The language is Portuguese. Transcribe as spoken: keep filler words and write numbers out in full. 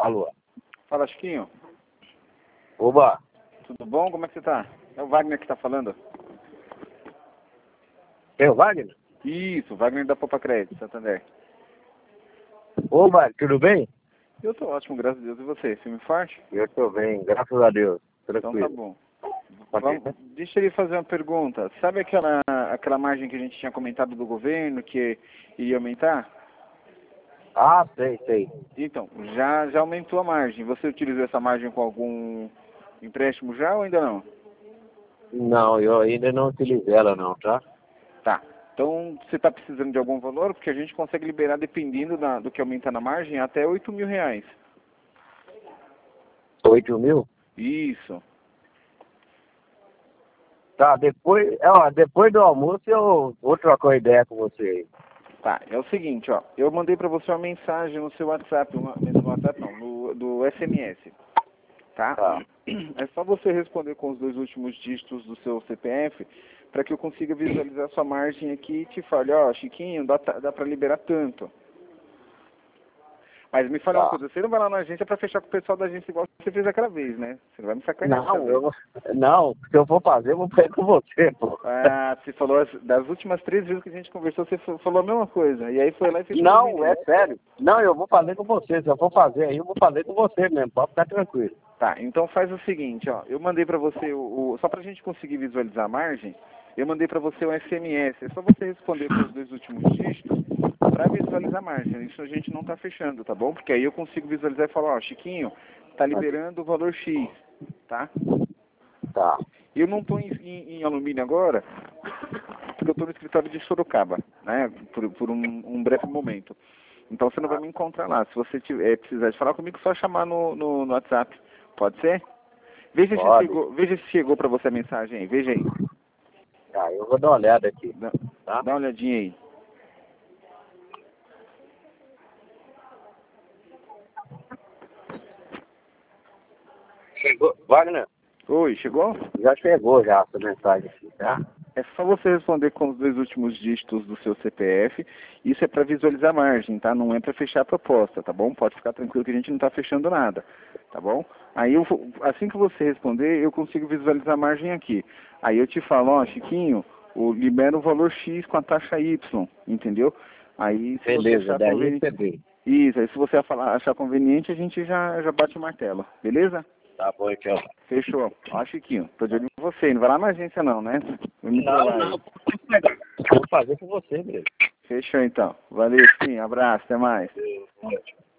Alô. Fala, Chiquinho. Oba. Tudo bom? Como é que você tá? É o Wagner que tá falando. É o Wagner? Isso, Wagner da Popa Crédito, Santander. Ô, Wagner, tudo bem? Eu tô ótimo, graças a Deus. E você? Filme forte? Eu tô bem, graças a Deus. Então tá Tranquilo. bom. Pode Vamos, ser? deixa ele fazer uma pergunta. Sabe aquela, aquela margem que a gente tinha comentado do governo que iria aumentar? Ah, sei, sei. Então, já, já aumentou a margem. Você utilizou essa margem com algum empréstimo já ou ainda não? Não, eu ainda não utilizei ela não, tá? Tá. Então, você está precisando de algum valor? Porque a gente consegue liberar, dependendo da, do que aumenta na margem, até oito mil reais. Oito mil? Isso. Tá, depois, ó, depois do almoço eu vou trocar uma ideia com você aí. Tá, é o seguinte, ó. Eu mandei para você uma mensagem no seu WhatsApp, uma, no WhatsApp não, no, do S M S. Tá? Tá. É só você responder com os dois últimos dígitos do seu C P F para que eu consiga visualizar sua margem aqui e te fale, ó, Chiquinho, dá, dá para liberar tanto. Mas me fale uma Tá. coisa, você não vai lá na agência para fechar com o pessoal da agência igual você fez aquela vez, né? Você não vai me sacanear dessa Não, vez. eu vou, não, se eu for fazer, eu vou fazer com você, pô. Ah, você falou, as- das últimas três vezes que a gente conversou, você fa- falou a mesma coisa. E aí foi lá e fechou Não, comigo. é sério. Não, eu vou fazer com você. Se eu for fazer aí, eu vou fazer com você mesmo. Pode ficar tranquilo. Tá, então faz o seguinte, ó. Eu mandei pra você o, o só pra gente conseguir visualizar a margem, eu mandei pra você o S M S. É só você responder com os dois últimos dígitos pra visualizar a margem. Isso a gente não tá fechando, tá bom? Porque aí eu consigo visualizar e falar, ó, Chiquinho, tá liberando o valor X, tá? Tá. Eu não tô em, em, em alumínio agora, porque eu tô no escritório de Sorocaba, né? Por, por um, um breve momento. Então você não vai me encontrar lá. Se você tiver, precisar de falar comigo, só chamar no, no, no WhatsApp. Pode ser? Veja se Pode. chegou, veja se chegou para você a mensagem aí. Veja aí. Tá, eu vou dar uma olhada aqui. Dá, Tá? dá uma olhadinha aí. Chegou. Wagner, Oi, chegou? já chegou já essa mensagem aqui, tá? É só você responder com os dois últimos dígitos do seu C P F. Isso é para visualizar a margem, tá? Não é para fechar a proposta, tá bom? Pode ficar tranquilo que a gente não está fechando nada, tá bom? Aí, eu, vou- assim que você responder, eu consigo visualizar a margem aqui. Aí eu te falo, ó, Chiquinho, o, libera o valor X com a taxa Y, entendeu? Aí, se você Beleza, achar daí conveniente... recebi. Isso, aí se você falar, achar conveniente, a gente já, já bate o martelo, beleza? Tá bom, então. Fechou. Ó, Chiquinho, tô de olho em você. Não vai lá na agência não, né? Vai me Não, trollar aí. não, pode pegar. Eu vou fazer com você, mesmo. Fechou então. Valeu, sim. Abraço, até mais. Ótimo.